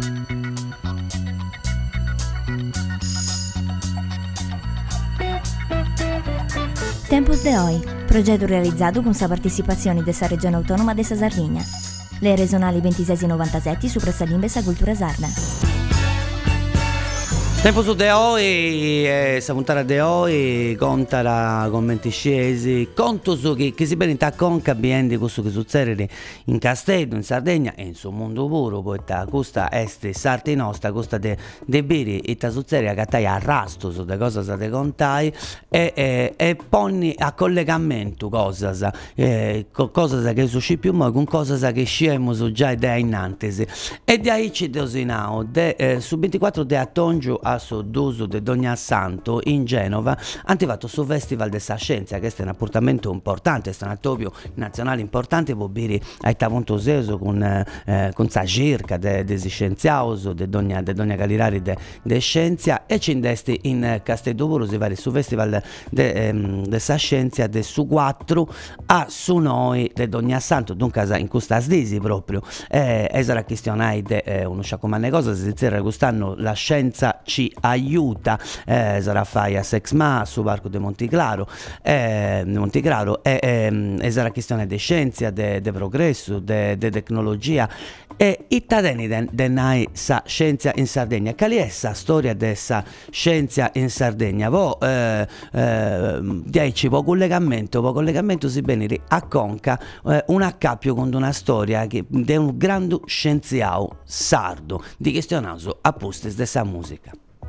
Tempos de Hoy, progetto realizzato con la partecipazione della Regione Autonoma della Sardegna. Le regionali 2697 su Pressalimbe e Cultura Sarda. Tempo su de oggi, sa puntata de oggi, conta la commenti scesi, conto su che si bene in conca biendi questo che succede in Castello, in Sardegna e in suo mondo puro, poi questa est sarti nostra, questa de biri e ta succede a cattai a rasto su de cosa sa de contai e poni a collegamento cosa che su più ma con cosa che sciemo su già idea innantesi e di ahí ci dosinao su 24 de Atongio a su d'uso de Dogna Santo in Genova hanno fatto su Festival della Scienza, che è un appuntamento importante, è un attività nazionale importante per bere ai tavonto seso con sa circa de scienziaoso de Dogna Calirari de Scienza e ci indesti in Castello si va su Festival della Scienza de su 4 a su noi de Dogna Santo, dunque in questa sdisi proprio sarà questione de uno sciacomane cosa si dice quest'anno la scienza ci aiuta, sarà fai a Sexma su Parco de Monticlaro e sarà questione di scienza, di progresso, di tecnologia e ittadeni denai sa scienza in Sardegna. Qual è la storia della scienza in Sardegna? Dieci po' collegamento si venire a Conca un accappio con una storia di un grande scienziato sardo di questionato apposta dessa musica.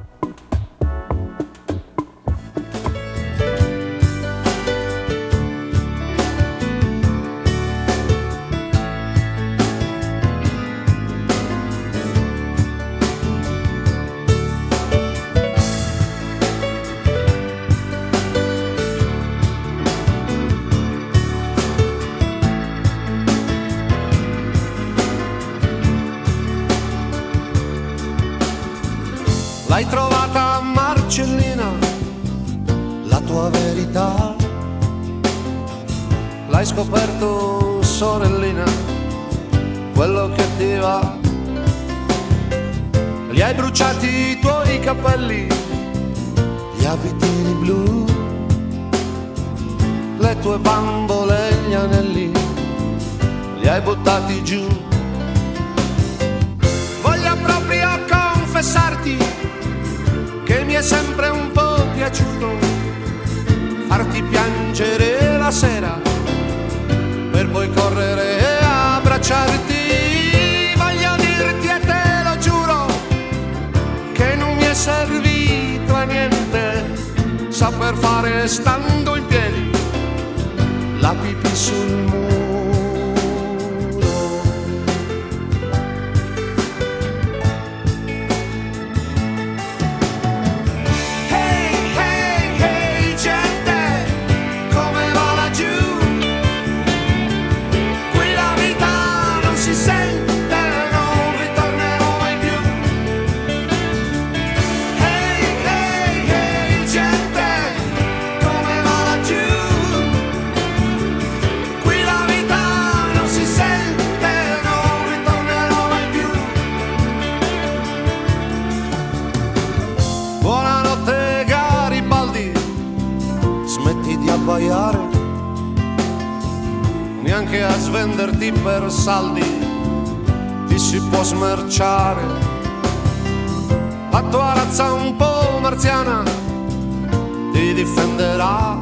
L'hai trovata Marcellina, la tua verità. L'hai scoperto sorellina, quello che ti va. Li hai bruciati i tuoi capelli, gli abitini blu, le tue bambole e gli anelli, li hai buttati giù. Voglio proprio confessarti che mi è sempre un po' piaciuto farti piangere la sera per poi correre e abbracciarti. Voglio dirti e te lo giuro che non mi è servito a niente saper fare stando in piedi la pipì sul muro. Neanche a svenderti per saldi ti si può smerciare. La tua razza un po' marziana ti difenderà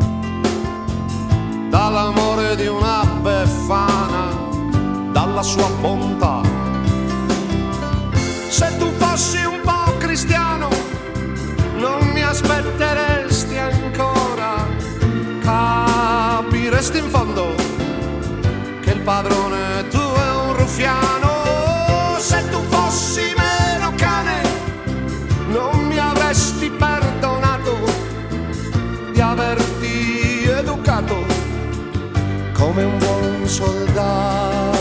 dall'amore di una befana, dalla sua bontà. Se tu fossi un po' cristiano non mi aspetteresti ancora, capiresti in fondo che il padrone tu è un ruffiano. Se tu fossi meno cane non mi avresti perdonato di averti educato come un buon soldato.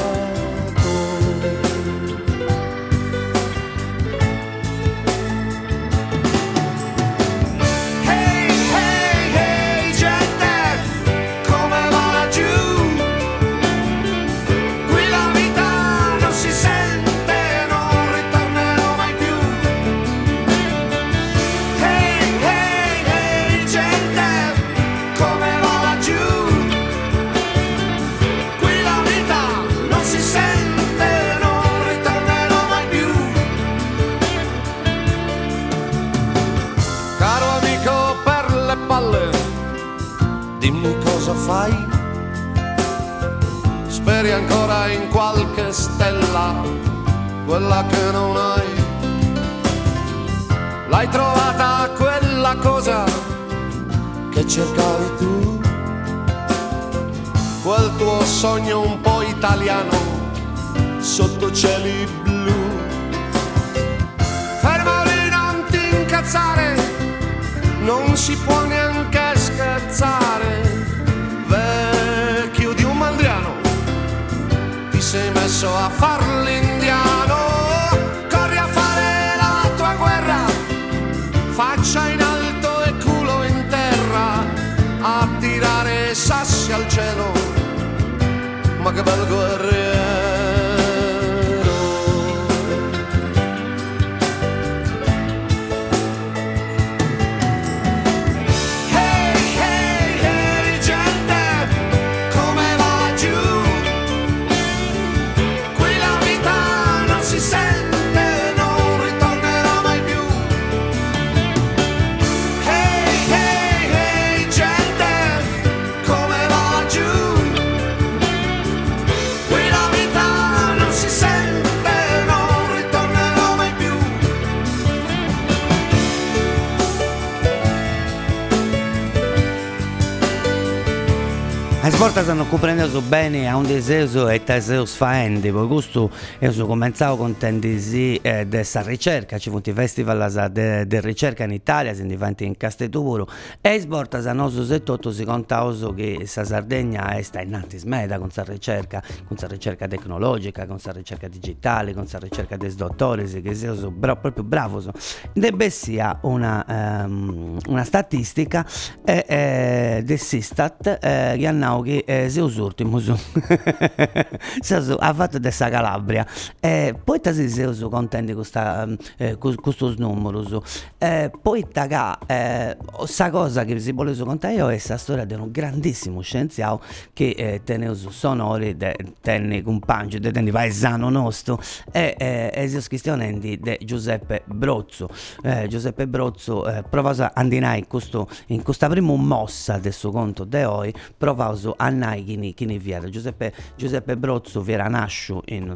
Si sente, non ritorna ancora in qualche stella, quella che non hai. L'hai trovata quella cosa che cercavi tu, quel tuo sogno un po' italiano sotto cieli blu. Fermo lì, non ti incazzare, non si può neanche scherzare. Vecchio di un mandriano, ti sei messo a far l'indiano. Corri a fare la tua guerra, faccia in alto e culo in terra, a tirare sassi al cielo, ma che bel guerriero. Sbortas hanno compreso bene a un deseo e teseus faendi, poi questo io cominciavo con tendisi dessa ricerca, ci fu un festival de ricerca in Italia, si diventa in Casteturo, e sbortas a noso setotto si contauso che sa Sardegna sta innanti smeda con sa ricerca tecnologica, con sa ricerca digitale, con sa ricerca des dottori, che sia proprio bravo, debbe sia una statistica dell'Istat che hanno che seus ultimus ha fatto dessa Calabria, poi si seus contenti con questi numeri, poi sa cosa che si voleva contare io è la storia di un grandissimo scienziato che teneus sonori tenni compagni tenni paesano nostro e seus questionendi di Giuseppe Brozzo. Giuseppe Brozzo provava a andare in questa prima mossa del suo conto de oggi, provava a nai chi viera. Giuseppe Brozzo viera nasciuto in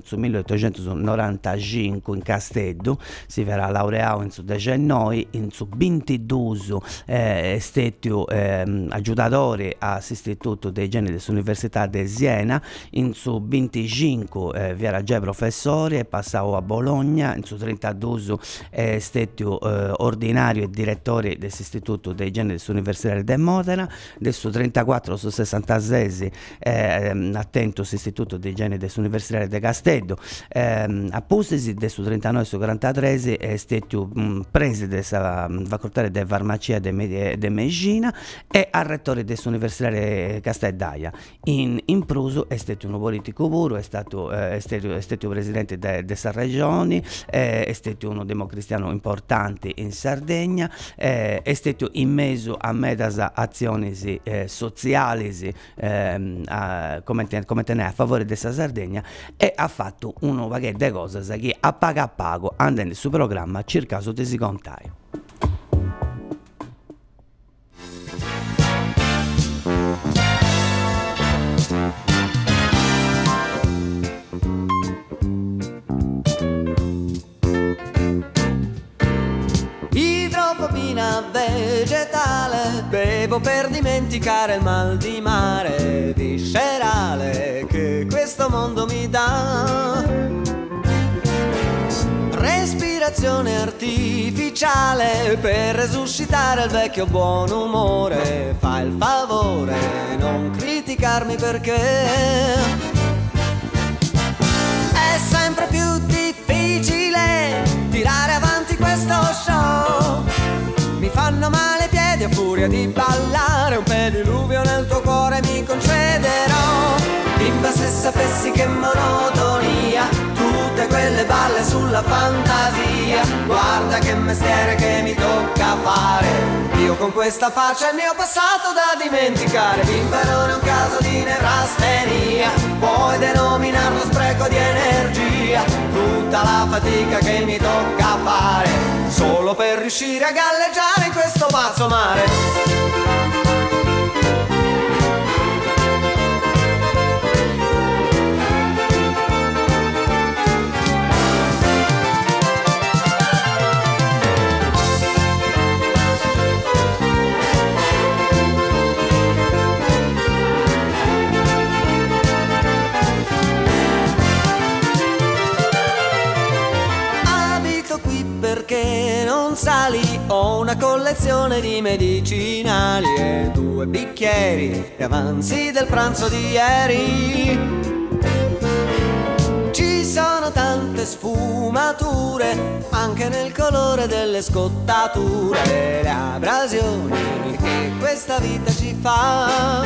1895 in Casteddu, si viera laureato in su 19, in su 22 è stato aiutatore all'Istituto dei Geni dell'Università di Siena, in su 25 viera già professore, è passato a Bologna, in su 32 è stato ordinario e direttore dell'Istituto dei Geni dell'Università di Modena, adesso 34 su 66 attento all'Istituto dei Geni dell'Università di Casteddu, a Pusisi adesso 39 su 43 è stato preside della facoltà di farmacia di Medicina e a rettore dell'Università di Casteddaia. In Pruso è stato un politico puro, è stato presidente della regione, è stato uno democristiano importante in Sardegna, è stato immesso a medas azioni sociali come tenere a favore della Sardegna e ha fatto un pacchetto di cose che a pago andando sul programma circa su tesi contai. Idrofobina vegetale, bevo per dimenticare il mal di mare viscerale che questo mondo mi dà. Respirazione artificiale per resuscitare il vecchio buon umore. Fai il favore, non criticarmi perché è sempre più difficile tirare avanti questo show. Mi fanno male i piedi a furia di ballare, un pediluvio nel tuo cuore mi concederò. Bimba, se sapessi che monotonia, tutte quelle balle sulla fantasia. Guarda che mestiere che mi tocca fare, io con questa faccia il mio passato da dimenticare. Bimba, non è un caso di nevrastenia, puoi denominarlo spreco di energia. Tutta la fatica che mi tocca fare solo per riuscire a galleggiare in questo pazzo mare. perché non sali? Ho una collezione di medicinali e 2 bicchieri di avanzi del pranzo di ieri. Ci sono tante sfumature anche nel colore delle scottature e le abrasioni che questa vita ci fa.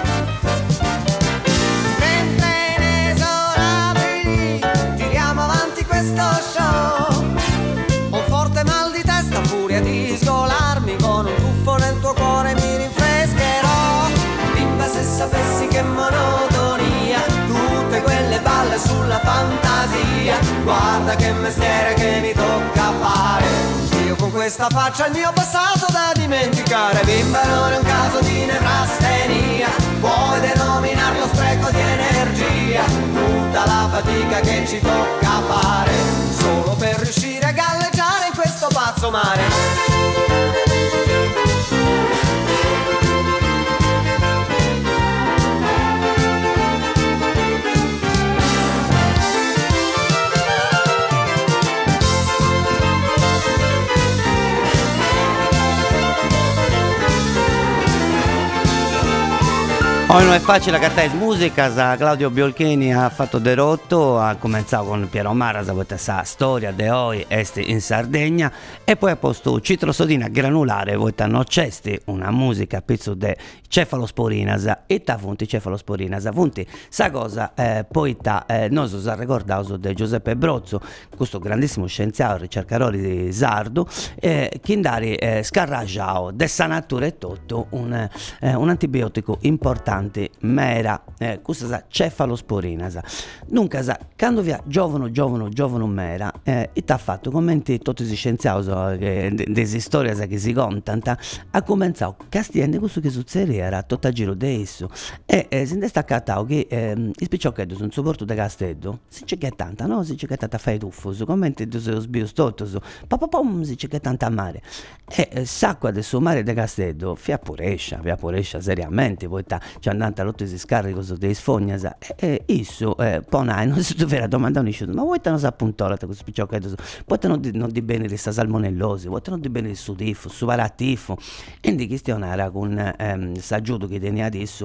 Mentre inesorabili tiriamo avanti questo show, ho un forte mal di testa, furia di sgolarmi, con un tuffo nel tuo cuore mi rinfrescherò. Bimba, se sapessi che monotonia, tutte quelle balle sulla fantasia, guarda che mestiere che mi tocca fare. Io con questa faccia il mio passato da dimenticare. Bimba, non è un caso di nevrastenia, puoi denominarlo spreco di energia, tutta la fatica che ci tocca fare solo per riuscire a galleggiare in questo pazzo mare. Oggi non è facile cantare musica, Claudio Biolchini ha fatto derotto, ha cominciato con Piero Maras, questa storia di oggi est in Sardegna, e poi ha posto citrosodina granulare, hanno cesti una musica pezzo di cefalosporinas, e ta funti cefalosporinas, funti sa cosa, poi noi si è ricordato di Giuseppe Brozzo, questo grandissimo scienziato, ricercatore di sardo, che indari scarragiao dessa natura e tutto un antibiotico importante mera, questa cefalosporinas. Dunque, quando via giovano mera, e t'ha fatto commenti tutti gli scienziati delle storie che si contano, ha cominciato a castiende questo che succedeva tutto a giro di esso, e si è destaccato che i spicciochetti sul supporto di Castello si c'è che tanta, no? Si c'è che tanta fai tuffo, commenti di sbios tutto, si c'è che tanta mare, e s'acqua del suo mare di Castello fia purescia seriamente, poi c'è andata a lotte si scarico dei sfognas, e isso poi non si doveva domandare un ma vuoi non si appuntare questo spicciochetto, poi non di bene di sta salmonellosi, poi non di bene di su tifo, su varatifo, e di questione era con s'aggiuto che tenia adesso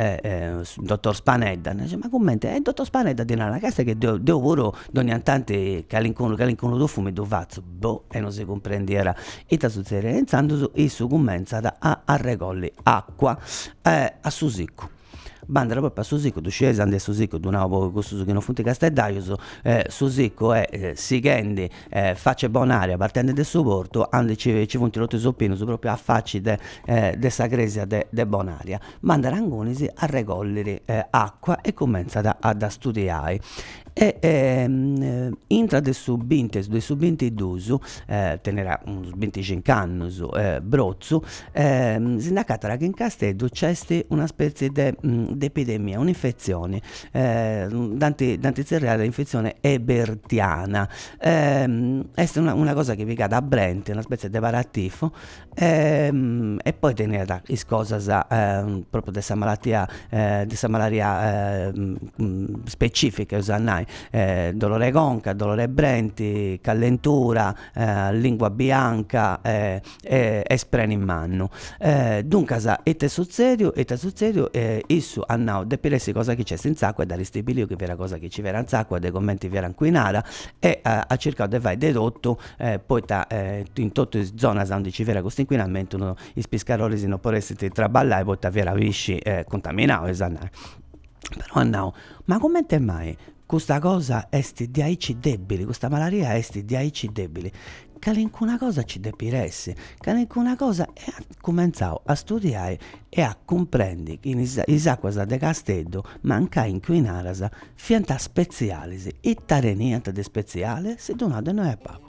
dottor Spanedda, dice, ma commenta, dottor Spanedda di una casa che devo pure ogni tante calincono do fume do vazzo, e non si comprendiera, e ta succede, iniziando isso comincia a regolli acqua a Susicco. Bandera proprio a Susicco, tu scesi andi a Susicco, tu non questo che non funti Castellaio, Susicco è Sighendi, faccia bonaria partendo del suo porto, andi ci funti l'otto soppino, su proprio a facci de Sagresia de bonaria, mandare angonisi a regollere acqua e comincia ad studiare. E intra del sub-20 d'uso, tenerà uns 25 anni, Brozzo, si indicata che in Castello c'è una specie di epidemia, un'infezione, d'antizerreale infezione ebertiana, è una cosa che vi cade a Brent, una specie di paratifo, e poi tenere le cose proprio di questa malaria specifica, usannai. Dolore conca, dolore brenti, calentura, lingua bianca e spreni in mano. Dunque, ete succedio, isso annao depilessi cosa che c'è senza acqua e da ristabilire che vera cosa che ci vera in acqua, dei commenti vera inquinara, e a cercare di fare dedotto, poi in tutte le zone dove ci vera questo inquinamento, i piscaroli non possono traballare, poi vera visci contaminato, esannare. Però annao, ma come mai? Questa cosa è di aici debili, questa malaria è di aici debili, che nessuna cosa ci depiresse, che nessuna cosa, e ha cominciato a studiare e a comprendere che in acqua di Castello manca inquinare fianta speciali, e tare niente di speciale se donato noi a Paco.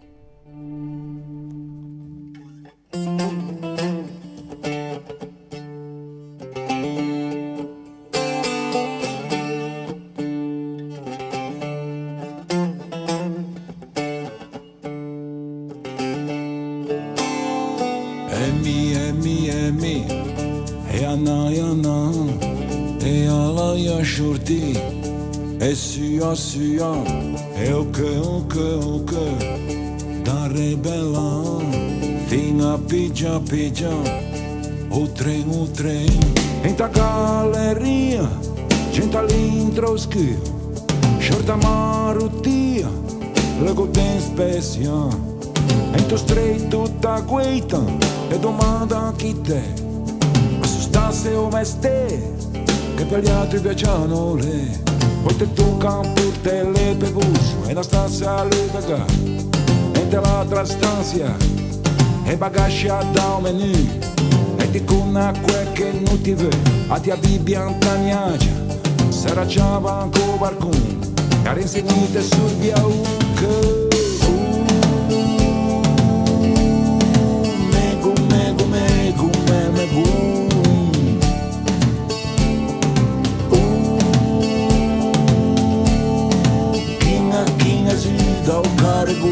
E alla yashurti e suya e ok da rebella fino a pigia pigia o trem in ta galleria gente all'intro schio shorta marutia le godin specia in to straight tutta guita e domanda chi te assustasse o meste che per gli altri piacciono le poi te tocca pure le pegus e la stanza le daga e te l'altra stanza e bagaggi da un menù e ti con acqua che non ti vede a ti abbia antagnagia sarà già banco barcun care insegnite sul via uca mego mego mego mego da un cargo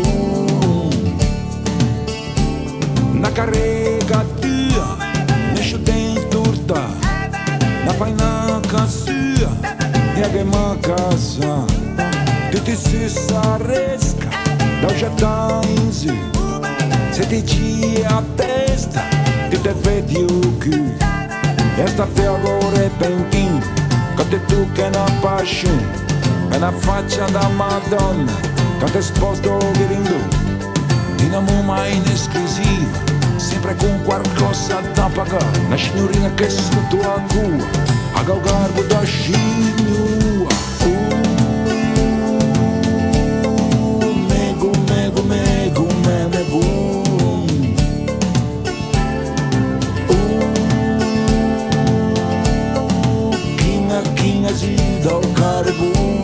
una carrega tua nesce dentro turta la fai una cassia e che ma casa tu ti si sarresca da un città in su se ti ci a testa ti te vedi o cu e sta fiore pentin che te tu che una passione e una faccia da Madonna quando è sposto viringo in amore inesclusiva sempre con qualcosa da pagare una signorina che sotto a cua a gaugarbo da scignua mego mego mego mego kinga si da un cargo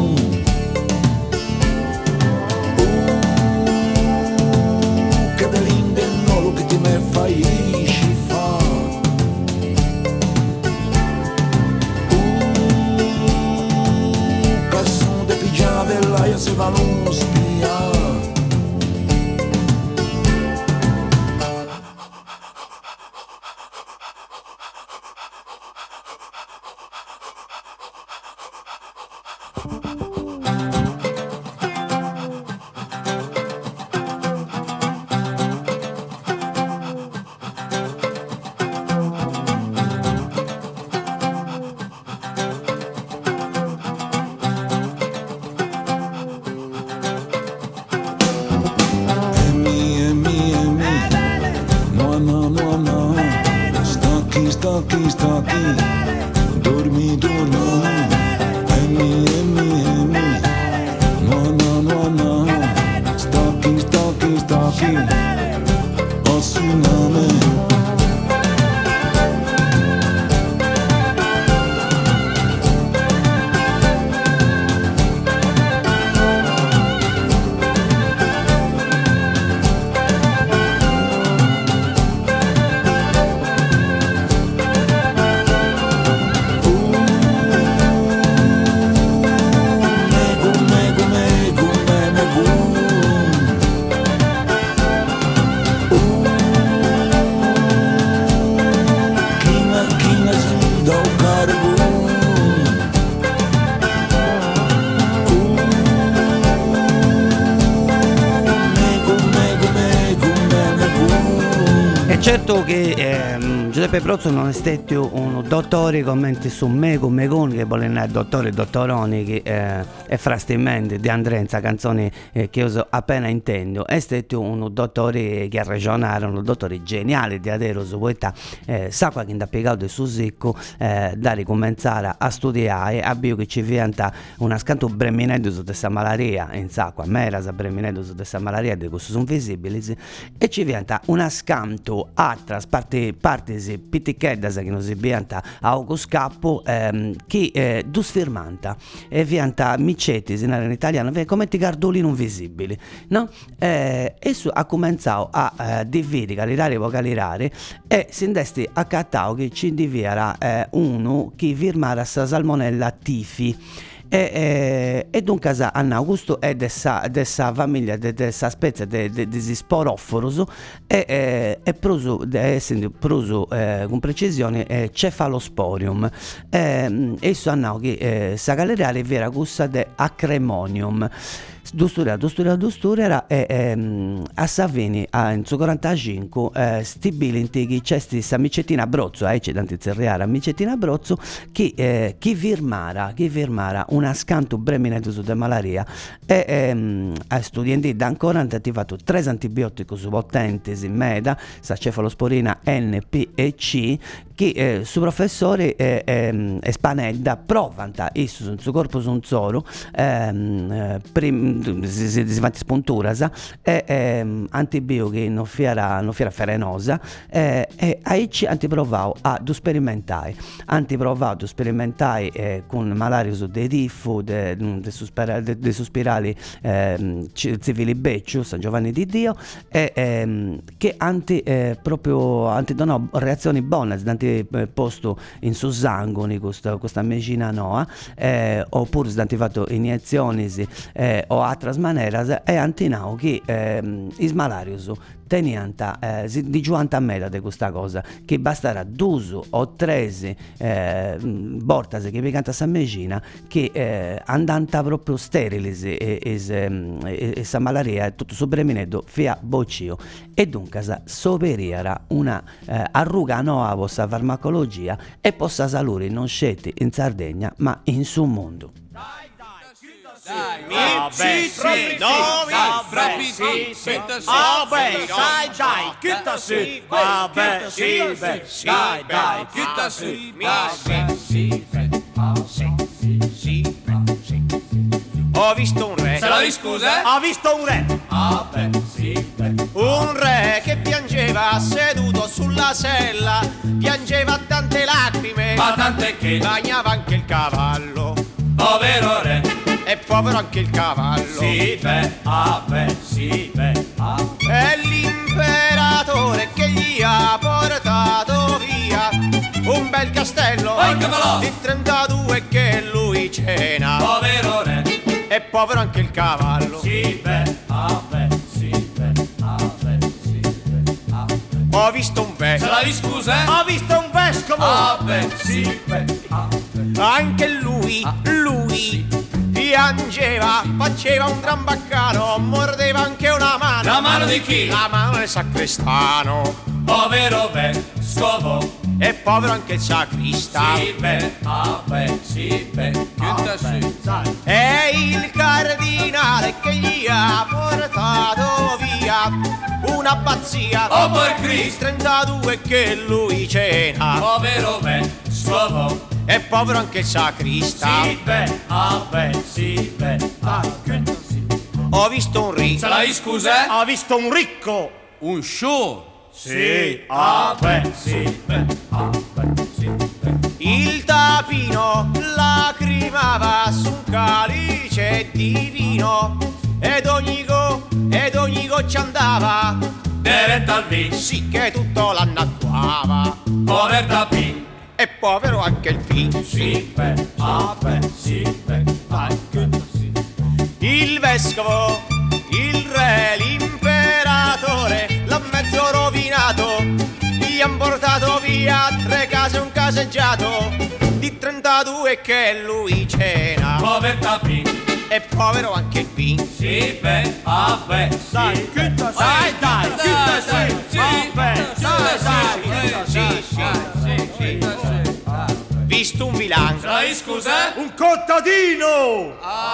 se va lo spia Certo che Giuseppe Prozzo non è stato un dottore commenti su Mego Megoni che vuole essere dottore dottoroni che è frastimento di Andrenza canzoni che uso appena intendo è stato un dottore che ha ragionato un dottore geniale di adero su questa sa qua che da piegato su sicco da ricominciare a studiare abbiamo che ci diventa una scanto breminetto su questa malaria in sacqua mera sa breminetto su questa malaria di questo sono visibili e ci diventa una scanto altra parte pitichedda che non si diventa a oco scappo che dus firmanta e diventa micetti in italiano come ti gardoli non visibili no? Esso ha cominciato a dividere vocalirare e si indesti a cattao che ci divierà uno che firmara sa salmonella tifi e dunque Anna Augusto è dessa famiglia dessa specie di sporoforos e essendo proso con precisione Cephalosporium esso Anna che sa galeriale vera gusta de Acremonium Dusturiera e a Savini in 45 stabiliti che c'è sta Micettina Abruzzo, c'è tanti zerriara Micettina Abruzzo chi firmara una scanto breminetto su de malaria e a studenti da ancora hanno attivato 3 antibiotici potenti in meda, sa cefalosporina N, P e C che su professore Spanedda provanta isso sul corpo un zoro si fa spunturas antibiotici non fiera ferenosa e aici antiprovau a do sperimentai con malaria de tifo de sospirali civili beccio San Giovanni di Dio che proprio antidonò reazioni buone posto in suo sangue questa medicina noa oppure si fatto iniezioni o altre maneras e antinau che is malarios tenianta di giuanta meta di questa cosa che basterà 2 o 3 bortas che picanta sa medicina che andanta proprio sterilis e sa malaria tutto sobreminedo fia boccio e dunque soperiera una arruga nuova vostra farmacologia e possa salure non sceti in Sardegna ma in su mondo. Ho visto un re. Se la scusa? Ho visto un re. Un re che piangeva seduto sulla sella, piangeva tante lacrime, ma tante che bagnava anche il cavallo. Povero re. E povero anche il cavallo. E l'imperatore che gli ha portato via un bel castello di 32 che lui cena. Povero re. E povero anche il cavallo. Ho visto un vescovo. Se la scusa? Ho visto un vescovo. Anche lui piangeva, faceva un gran baccano, mordeva anche una mano. La mano di chi? La mano del sacrestano. Povero vescovo. E povero anche il sacrista. E il cardinale che gli ha portato via un'abbazia di 32 che lui cena. Povero vescovo. E povero anche il sacrista. Ho visto un ricco. Se la scusa? Ho visto un ricco. Un show. Il tapino lacrimava su un calice di vino ed ogni goccia andava diretta al vino. Sì che tutto l'annacquava. Pover tapino. E povero anche il vino. Il vescovo, il re, l'imperatore l'ha mezzo rovinato. Gli han portato via 3 case e un caseggiato di 32 che lui cena. Pover tapin. E povero anche il vino. Visto un bilancio. Sai scusa? Un contadino.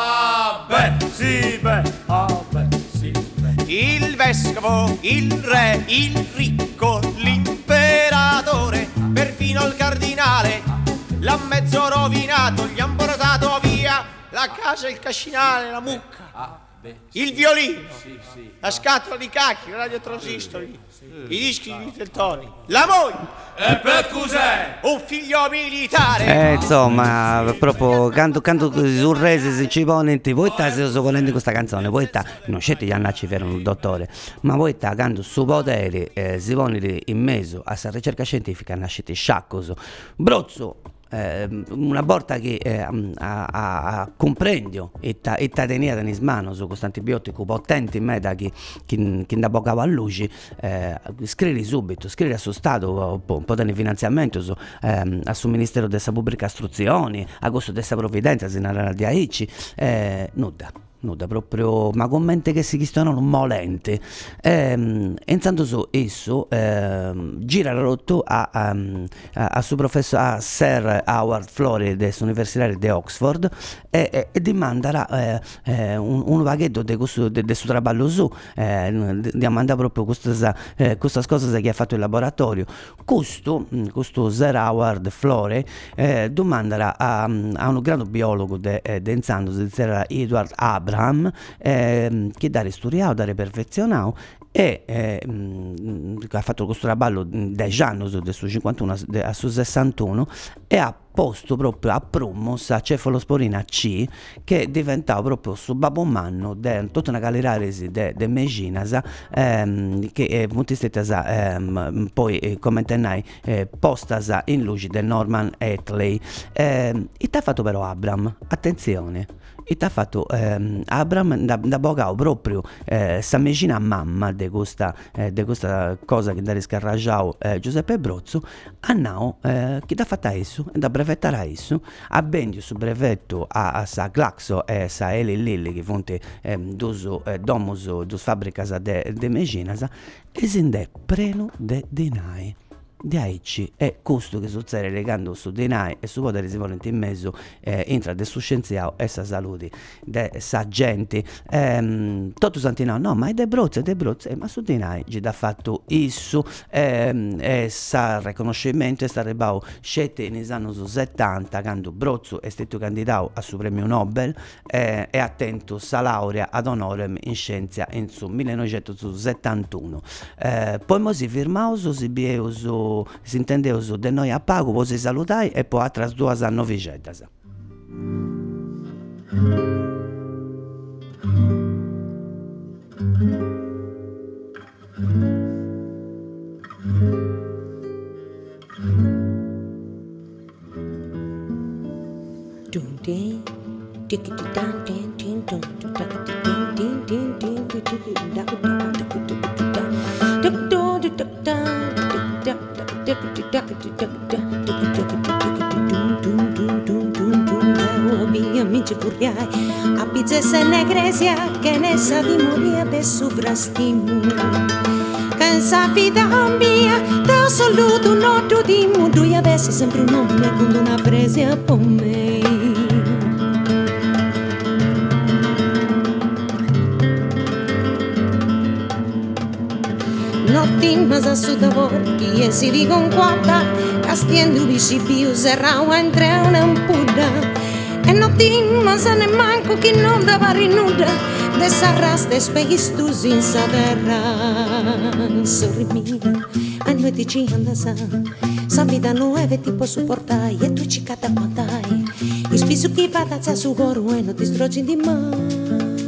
Il vescovo, il re, il ricco, l'imperatore, perfino il cardinale l'ha mezzo rovinato, gli han portato via la casa, il cascinale, la mucca, il violino, la scatola di cacchi, il radiotransistori, i dischi di Teltoni, la moglie. E per cos'è? Un figlio militare. Insomma, proprio canto sul rese si ci ponenti. Voi state volendo questa canzone, voi non siete gli annacci per un dottore, ma voi canto su potere si ponete in mezzo a questa ricerca scientifica, nascete sciaccoso. Brozzo. Una volta che comprendio e teniera in mano su questo antibiotico potente in meta che da poco a luce, scrivi subito, scrivi a suo stato un po' di finanziamento a suo ministero della pubblica istruzione, a questo della provvidenza, se non era di AIC, nuda. nuda proprio, ma con mente che si questionano molente. Enzando su esso, gira la rotto a suo professore, a Sir Howard Florey dell'Università di Oxford, e dimanda un vaghetto di questo traballo su, dimanda proprio queste cose che ha fatto il laboratorio. Questo Sir Howard Florey domanda a un grande biologo denzando, era Edward Abraham, che da studiato, da perfezionato, e ha fatto questo traballo 10 anni, da su 51 a su 61, e ha posto proprio a promos a cefalosporina C, che diventava proprio su babommanno di tutta una galera de meginas, che poi come tennai postas in luce del Norman Hatley. E t'ha fatto però Abraham, attenzione, e t'ha fatto Abraham da bogao proprio sa megina mamma de questa cosa che da riscarragiao Giuseppe Brozzo, annao che t'ha fatta esso, da brevettare esso, a bendio su brevetto a sa Glaxo e sa Eli Lilli, che fonte domus dos fabbricas de meginas, e sinde preno de denai. Di aici è questo che succede legando su denai e su potere si volente in mezzo entra del su scienziato e sa salute de sa gente, tutto santinao no, ma è de brozze, ma su denai ci da fatto isso, sa riconoscimento e sta rebao scette negli anni 70 quando Brozzo è stato candidato a su premio Nobel, e attento sa laurea ad honorem in scienza in su 1971, poi mo si firmao si bieuso si intendeu de noi a pago, poi si salutai e poi atras 2 a 900. A pizzessa negresia che ne sa di morire de soprastimu, cansa vita mia da assoluto noto di mundo e avessi sempre un nome con una fresia per me. Notti ma sa su davor chi e si riconquadra castiendo bici più serrao entre una ampuda. E non ti ma se ne manco chi non dava rinuda de s'arraste speghi stusi in sa terra. Sorrimi, a noi ti ci andasa, sa vita nuove ti può supportare e tu ci cata quantai. I spisu chi vada a su coro e non ti stroci di mai.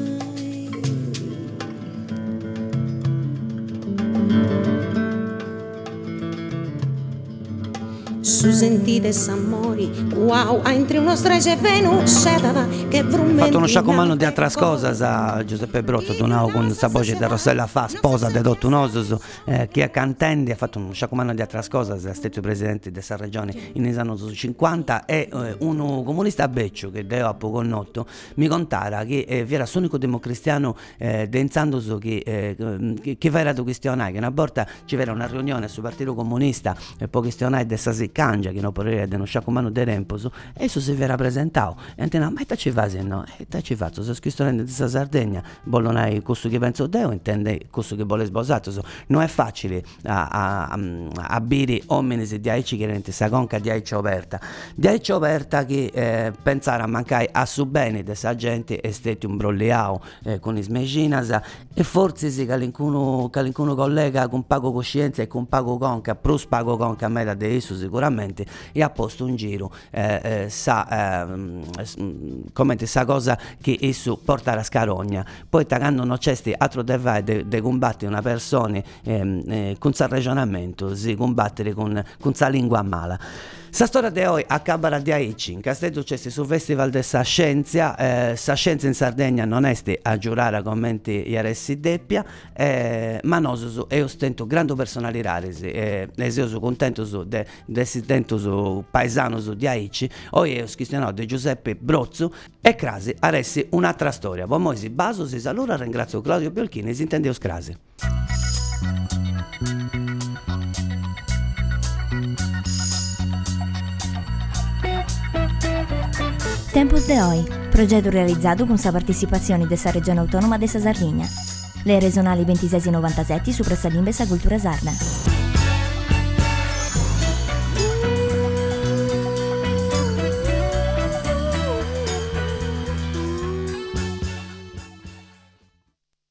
Su sentite s'amori, wow, entri uno strage Venus, che vrumenti. Ha fatto uno sciacomano di altre cose a Giuseppe Brozzo, donavo con sa voce di Rossella Fa, sposa di Dotto Nosos, che a Cantendi ha fatto uno sciacomano di altre cose, è stato presidente della regione in anni 50, e uno comunista a Beccio, che deo a poco noto, mi contara che vi era l'unico democristiano densandoso che era da questionare, che una volta ci era una riunione sul Partito Comunista e poi questionare di Sasicca, che non poteva non sciacomano de Remposo, e eso si era presentato e antena ma ci fasi no, ci fatto se scristorende di Sardegna bollonai questo che penso deo intende questo che vuole sposato, non è facile a bere omines di aici che rente sa conca di aici oberta che pensare a mancare a su bene de sa gente è stato un brolleao con is meginas, e forse si calincuno collega con pago coscienza e con pago conca plus pago conca a me de esso sicuramente, e ha posto un giro commenti sa cosa che esso porta alla scarogna, poi tagando non c'è altro de combattere una persona con sa ragionamento, si combattere con sa lingua mala. Sa storia di oggi accabara di Aici, in Castello c'è su Festival de sa Scienza, sa Scienza in Sardegna non è a giurare commenti iaressi deppia, ma noi e ostento grande personali raris, e sono contento de essere paesano di Aici, oggi è schistionato di Giuseppe Brozzu e crasi aressi un'altra storia. Buon si baso, si saluta, ringrazio Claudio Biolchini, si intende crasi. Tempus de Oi, progetto realizzato con la partecipazione della Regione Autonoma della Sardegna. Le regionali 26 e 97 su Pressalimbe sa Cultura Sarda.